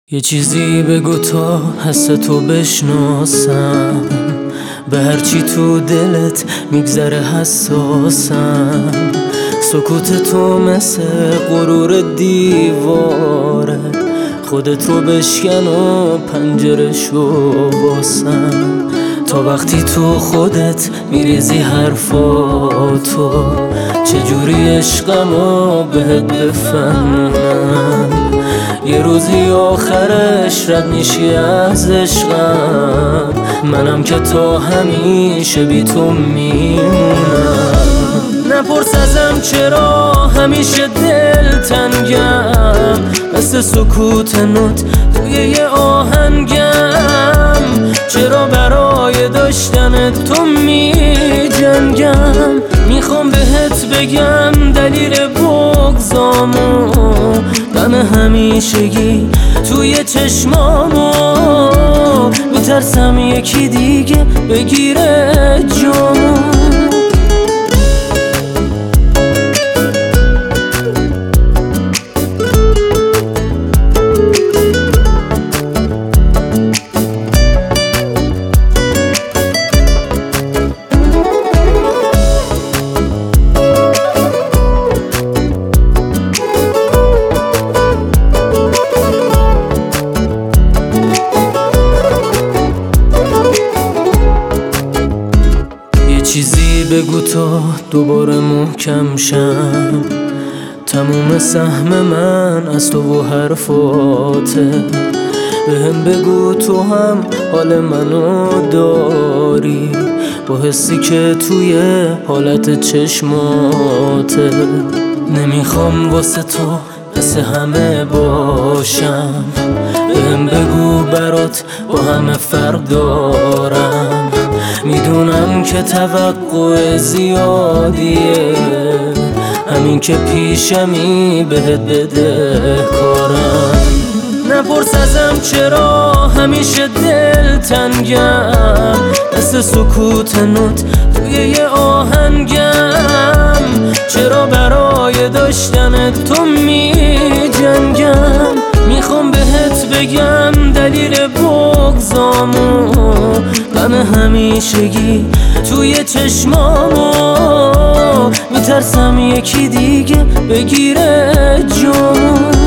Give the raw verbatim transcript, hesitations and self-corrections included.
یه چیزی بگو تا حس تو بشناسم، به هرچی تو دلت میگذره حساسم. سکوت تو مثل غرور دیواره، خودت رو بشکن و پنجره شو باسم. تا وقتی تو خودت میریزی حرفاتو، چجوری عشقمو بهت بفهمم. یه روزی آخرش رد میشی از عشقم، منم که تا همیشه بی تو میمونم. نپرس ازم چرا همیشه دل تنگم، مثل سکوت نوت توی یه آهنگم. چرا برای داشتن تو می جنگم، میخوام بهت بگم دلیل بغضامو، غم همیشگی توی چشمامو. میترسم یکی دیگه بگیره جامو. چیزی بگو تا دوباره محکم شم، تموم سهم من از تو و حرفاته. بهم بگو تو هم حال منو داری، با حسی که توی حالت چشماته. نمیخوام واسه تو مثل همه باشم، بهم بگو برات با همه فرق دارم. میدونم که توقع زیادیه، همین که پیشمی بهت بده کارم. نپرس ازم چرا همیشه دل تنگم، مثل سکوت نوت توی یه آهنگم. چرا برای داشتن تو می جنگم، میخوام بهت بگم دلیل بغضامو، غم همیشگی توی چشمامو. میترسم یکی دیگه بگیره جامو.